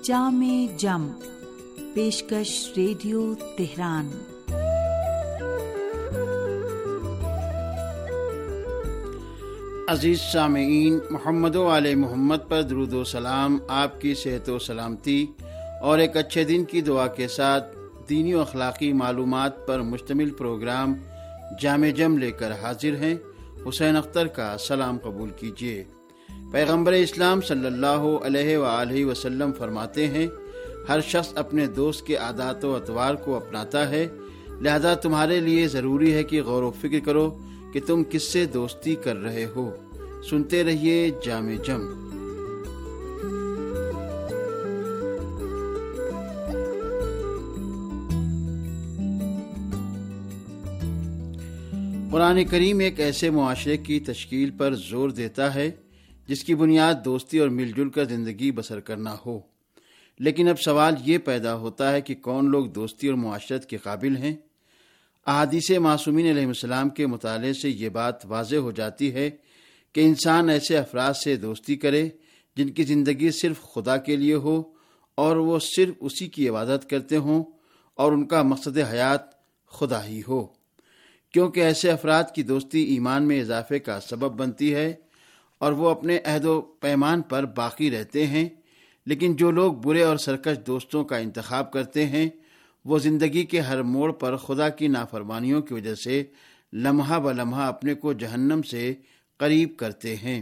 جام جم پیشکش radio Tehran. عزیز سامعین، محمد و آل محمد پر درود و سلام، آپ کی صحت و سلامتی اور ایک اچھے دن کی دعا کے ساتھ دینی و اخلاقی معلومات پر مشتمل پروگرام جام جم لے کر حاضر ہیں۔ حسین اختر کا سلام قبول کیجیے۔ پیغمبر اسلام صلی اللہ علیہ وآلہ وسلم فرماتے ہیں، ہر شخص اپنے دوست کے عادات و اطوار کو اپناتا ہے، لہذا تمہارے لیے ضروری ہے کہ غور و فکر کرو کہ تم کس سے دوستی کر رہے ہو۔ سنتے رہیے جام جم۔ قرآن کریم ایک ایسے معاشرے کی تشکیل پر زور دیتا ہے جس کی بنیاد دوستی اور مل جل کر زندگی بسر کرنا ہو، لیکن اب سوال یہ پیدا ہوتا ہے کہ کون لوگ دوستی اور معاشرت کے قابل ہیں؟ احادیث معصومین علیہ السلام کے مطالعے سے یہ بات واضح ہو جاتی ہے کہ انسان ایسے افراد سے دوستی کرے جن کی زندگی صرف خدا کے لیے ہو اور وہ صرف اسی کی عبادت کرتے ہوں اور ان کا مقصد حیات خدا ہی ہو، کیونکہ ایسے افراد کی دوستی ایمان میں اضافے کا سبب بنتی ہے اور وہ اپنے عہد و پیمان پر باقی رہتے ہیں۔ لیکن جو لوگ برے اور سرکش دوستوں کا انتخاب کرتے ہیں وہ زندگی کے ہر موڑ پر خدا کی نافرمانیوں کی وجہ سے لمحہ بلمحہ اپنے کو جہنم سے قریب کرتے ہیں۔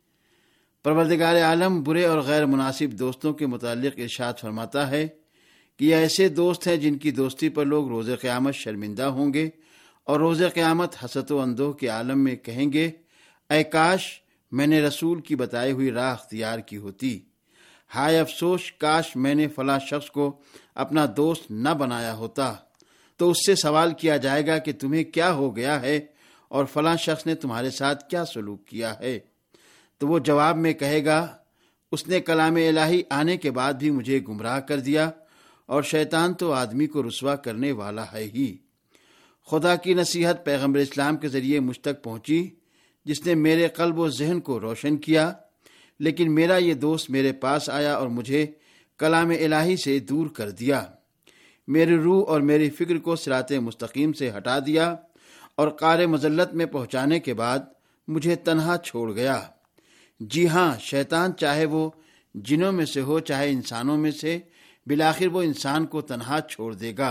پروردگار عالم برے اور غیر مناسب دوستوں کے متعلق ارشاد فرماتا ہے کہ یہ ایسے دوست ہیں جن کی دوستی پر لوگ روز قیامت شرمندہ ہوں گے اور روز قیامت حسد و اندوہ کے عالم میں کہیں گے، اے کاش میں نے رسول کی بتائی ہوئی راہ اختیار کی ہوتی، ہائے افسوس کاش میں نے فلاں شخص کو اپنا دوست نہ بنایا ہوتا۔ تو اس سے سوال کیا جائے گا کہ تمہیں کیا ہو گیا ہے اور فلاں شخص نے تمہارے ساتھ کیا سلوک کیا ہے؟ تو وہ جواب میں کہے گا، اس نے کلام الہی آنے کے بعد بھی مجھے گمراہ کر دیا، اور شیطان تو آدمی کو رسوا کرنے والا ہے ہی۔ خدا کی نصیحت پیغمبر اسلام کے ذریعے مجھ تک پہنچی جس نے میرے قلب و ذہن کو روشن کیا، لیکن میرا یہ دوست میرے پاس آیا اور مجھے کلام الہی سے دور کر دیا، میری روح اور میری فکر کو صراط مستقیم سے ہٹا دیا اور قعر مذلت میں پہنچانے کے بعد مجھے تنہا چھوڑ گیا۔ جی ہاں، شیطان چاہے وہ جنوں میں سے ہو چاہے انسانوں میں سے، بالآخر وہ انسان کو تنہا چھوڑ دے گا۔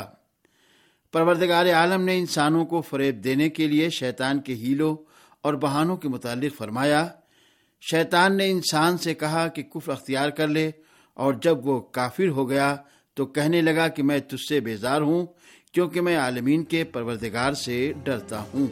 پروردگار عالم نے انسانوں کو فریب دینے کے لیے شیطان کے ہیلوں اور بہانوں کے متعلق فرمایا، شیطان نے انسان سے کہا کہ کفر اختیار کر لے، اور جب وہ کافر ہو گیا تو کہنے لگا کہ میں تجھ سے بیزار ہوں کیونکہ میں عالمین کے پروردگار سے ڈرتا ہوں۔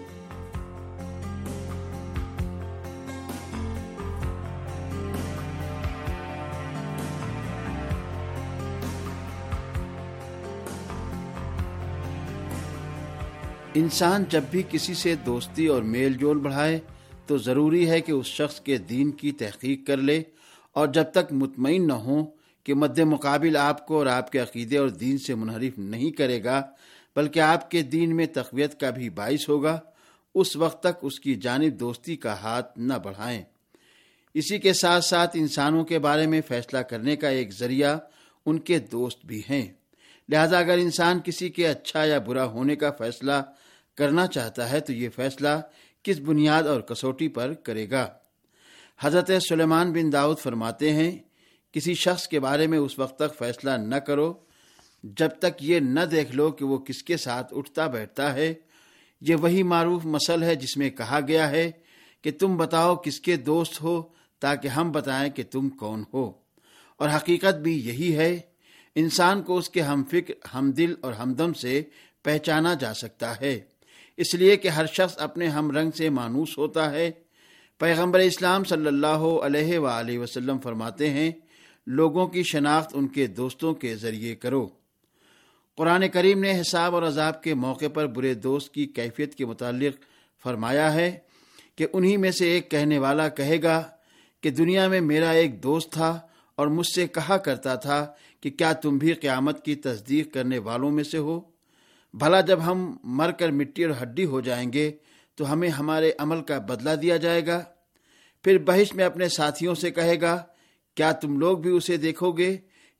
انسان جب بھی کسی سے دوستی اور میل جول بڑھائے تو ضروری ہے کہ اس شخص کے دین کی تحقیق کر لے، اور جب تک مطمئن نہ ہو کہ مد مقابل آپ کو اور آپ کے عقیدے اور دین سے منحرف نہیں کرے گا بلکہ آپ کے دین میں تقویت کا بھی باعث ہوگا، اس وقت تک اس کی جانب دوستی کا ہاتھ نہ بڑھائیں۔ اسی کے ساتھ ساتھ انسانوں کے بارے میں فیصلہ کرنے کا ایک ذریعہ ان کے دوست بھی ہیں، لہذا اگر انسان کسی کے اچھا یا برا ہونے کا فیصلہ کرنا چاہتا ہے تو یہ فیصلہ کس بنیاد اور کسوٹی پر کرے گا؟ حضرت سلیمان بن داؤد فرماتے ہیں، کسی شخص کے بارے میں اس وقت تک فیصلہ نہ کرو جب تک یہ نہ دیکھ لو کہ وہ کس کے ساتھ اٹھتا بیٹھتا ہے۔ یہ وہی معروف مثل ہے جس میں کہا گیا ہے کہ تم بتاؤ کس کے دوست ہو تاکہ ہم بتائیں کہ تم کون ہو، اور حقیقت بھی یہی ہے۔ انسان کو اس کے ہم فکر، ہم دل اور ہمدم سے پہچانا جا سکتا ہے، اس لیے کہ ہر شخص اپنے ہم رنگ سے مانوس ہوتا ہے۔ پیغمبر اسلام صلی اللہ علیہ وآلہ وسلم فرماتے ہیں، لوگوں کی شناخت ان کے دوستوں کے ذریعے کرو۔ قرآن کریم نے حساب اور عذاب کے موقع پر برے دوست کی کیفیت کے متعلق فرمایا ہے کہ انہی میں سے ایک کہنے والا کہے گا کہ دنیا میں میرا ایک دوست تھا اور مجھ سے کہا کرتا تھا کہ کیا تم بھی قیامت کی تصدیق کرنے والوں میں سے ہو؟ بھلا جب ہم مر کر مٹی اور ہڈی ہو جائیں گے تو ہمیں ہمارے عمل کا بدلہ دیا جائے گا۔ پھر بہشت میں اپنے ساتھیوں سے کہے گا، کیا تم لوگ بھی اسے دیکھو گے؟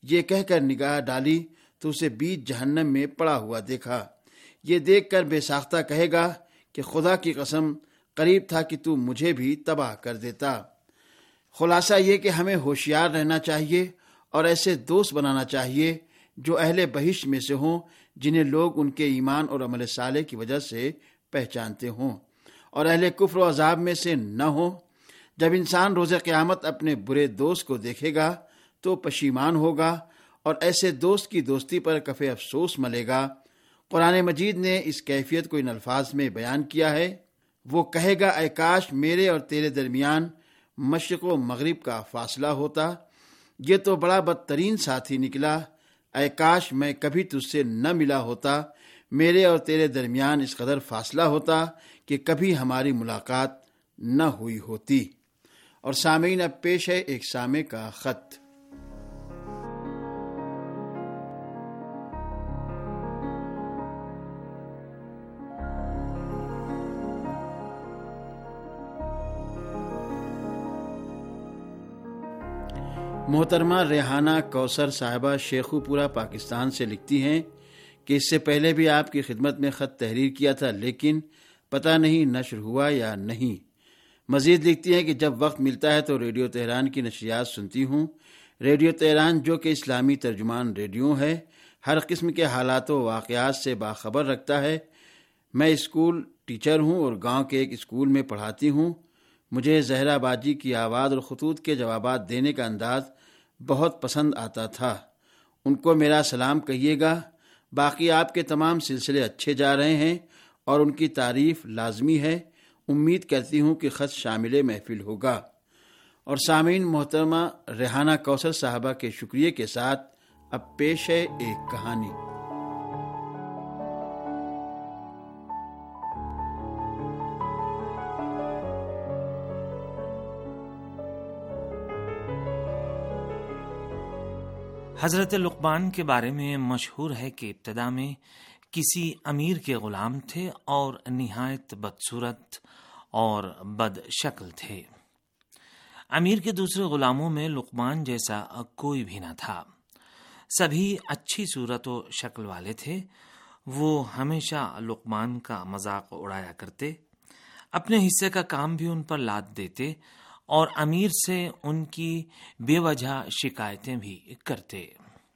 یہ کہہ کر نگاہ ڈالی تو اسے بیچ جہنم میں پڑا ہوا دیکھا۔ یہ دیکھ کر بے ساختہ کہے گا کہ خدا کی قسم، قریب تھا کہ تو مجھے بھی تباہ کر دیتا۔ خلاصہ یہ کہ ہمیں ہوشیار رہنا چاہیے اور ایسے دوست بنانا چاہیے جو اہل بہشت میں سے ہوں، جنہیں لوگ ان کے ایمان اور عمل صالح کی وجہ سے پہچانتے ہوں، اور اہل کفر و عذاب میں سے نہ ہوں۔ جب انسان روز قیامت اپنے برے دوست کو دیکھے گا تو پشیمان ہوگا اور ایسے دوست کی دوستی پر کف افسوس ملے گا۔ قرآن مجید نے اس کیفیت کو ان الفاظ میں بیان کیا ہے، وہ کہے گا اے کاش میرے اور تیرے درمیان مشرق و مغرب کا فاصلہ ہوتا، یہ تو بڑا بدترین ساتھی نکلا۔ اے کاش میں کبھی تجھ سے نہ ملا ہوتا، میرے اور تیرے درمیان اس قدر فاصلہ ہوتا کہ کبھی ہماری ملاقات نہ ہوئی ہوتی۔ اور سامعین، اب پیش ہے ایک سامع کا خط۔ محترمہ ریحانہ کوثر صاحبہ شیخو پورہ پاکستان سے لکھتی ہیں کہ اس سے پہلے بھی آپ کی خدمت میں خط تحریر کیا تھا، لیکن پتہ نہیں نشر ہوا یا نہیں۔ مزید لکھتی ہیں کہ جب وقت ملتا ہے تو ریڈیو تہران کی نشریات سنتی ہوں۔ ریڈیو تہران جو کہ اسلامی ترجمان ریڈیو ہے، ہر قسم کے حالات و واقعات سے باخبر رکھتا ہے۔ میں اسکول ٹیچر ہوں اور گاؤں کے ایک اسکول میں پڑھاتی ہوں۔ مجھے زہرا باجی کی آواز اور خطوط کے جوابات دینے کا انداز بہت پسند آتا تھا۔ ان کو میرا سلام کہیے گا۔ باقی آپ کے تمام سلسلے اچھے جا رہے ہیں اور ان کی تعریف لازمی ہے۔ امید کرتی ہوں کہ خط شامل محفل ہوگا۔ اور سامعین، محترمہ ریحانہ کوثر صاحبہ کے شکریہ کے ساتھ اب پیش ہے ایک کہانی۔ حضرت لقمان کے بارے میں مشہور ہے کہ ابتدا میں کسی امیر کے غلام تھے اور نہایت بدصورت اور بد شکل تھے۔ امیر کے دوسرے غلاموں میں لقمان جیسا کوئی بھی نہ تھا۔ سبھی اچھی صورت و شکل والے تھے۔ وہ ہمیشہ لقمان کا مذاق اڑایا کرتے، اپنے حصے کا کام بھی ان پر لاد دیتے اور امیر سے ان کی بے وجہ شکایتیں بھی کرتے۔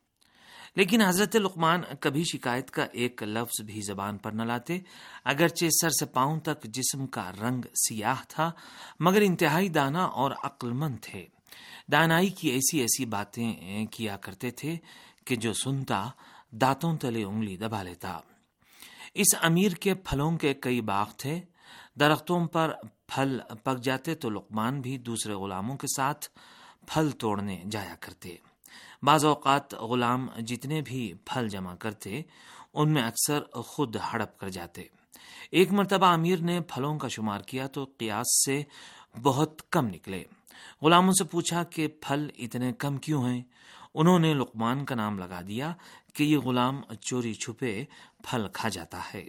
لیکن حضرت لقمان کبھی شکایت کا ایک لفظ بھی زبان پر نہ لاتے، اگرچہ سر سے پاؤں تک جسم کا رنگ سیاہ تھا، مگر انتہائی دانا اور عقل مند تھے۔ دانائی کی ایسی ایسی باتیں کیا کرتے تھے کہ جو سنتا دانتوں تلے انگلی دبا لیتا۔ اس امیر کے پھلوں کے کئی باغ تھے۔ درختوں پر پھل پک جاتے تو لقمان بھی دوسرے غلاموں کے ساتھ پھل توڑنے جایا کرتے۔ بعض اوقات غلام جتنے بھی پھل جمع کرتے ان میں اکثر خود ہڑپ کر جاتے۔ ایک مرتبہ امیر نے پھلوں کا شمار کیا تو قیاس سے بہت کم نکلے۔ غلاموں سے پوچھا کہ پھل اتنے کم کیوں ہیں؟ انہوں نے لقمان کا نام لگا دیا کہ یہ غلام چوری چھپے پھل کھا جاتا ہے۔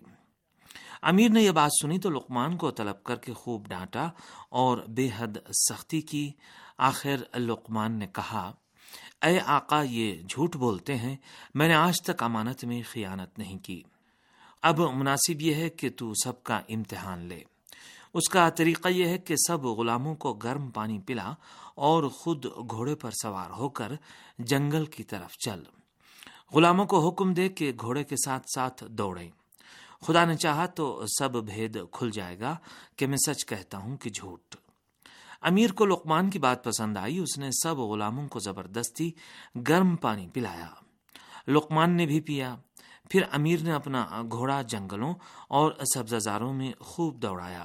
امیر نے یہ بات سنی تو لقمان کو طلب کر کے خوب ڈانٹا اور بے حد سختی کی۔ آخر لقمان نے کہا، اے آقا، یہ جھوٹ بولتے ہیں، میں نے آج تک امانت میں خیانت نہیں کی۔ اب مناسب یہ ہے کہ تو سب کا امتحان لے۔ اس کا طریقہ یہ ہے کہ سب غلاموں کو گرم پانی پلا اور خود گھوڑے پر سوار ہو کر جنگل کی طرف چل۔ غلاموں کو حکم دے کہ گھوڑے کے ساتھ ساتھ دوڑیں۔ خدا نے چاہا تو سب بھید کھل جائے گا کہ میں سچ کہتا ہوں کہ جھوٹ۔ امیر کو لقمان کی بات پسند آئی۔ اس نے سب غلاموں کو زبردستی گرم پانی پلایا۔ لقمان نے بھی پیا۔ پھر امیر نے اپنا گھوڑا جنگلوں اور سبززاروں میں خوب دوڑایا۔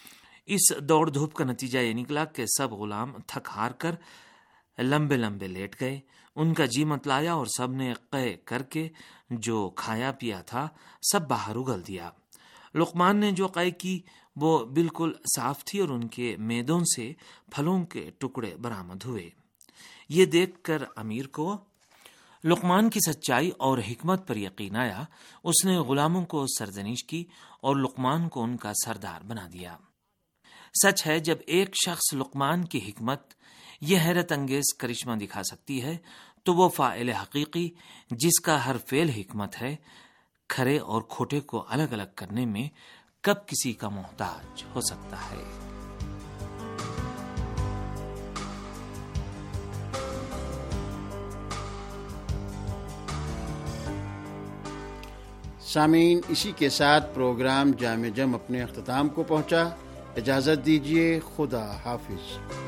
اس دوڑ دھوپ کا نتیجہ یہ نکلا کہ سب غلام تھک ہار کر لمبے لمبے لیٹ گئے۔ ان کا جی متلایا اور سب نے قے کر کے جو کھایا پیا تھا سب باہر اگل دیا۔ لقمان نے جو قے کی وہ بالکل صاف تھی اور ان کے میدوں سے پھلوں کے ٹکڑے برآمد ہوئے۔ یہ دیکھ کر امیر کو لقمان کی سچائی اور حکمت پر یقین آیا۔ اس نے غلاموں کو سرزنش کی اور لقمان کو ان کا سردار بنا دیا۔ سچ ہے، جب ایک شخص لقمان کی حکمت یہ حیرت انگیز کرشمہ دکھا سکتی ہے تو وہ فاعل حقیقی جس کا ہر فعل حکمت ہے، کھرے اور کھوٹے کو الگ الگ کرنے میں کب کسی کا محتاج ہو سکتا ہے؟ سامعین، اسی کے ساتھ پروگرام جامع جم اپنے اختتام کو پہنچا۔ اجازت دیجیے، خدا حافظ۔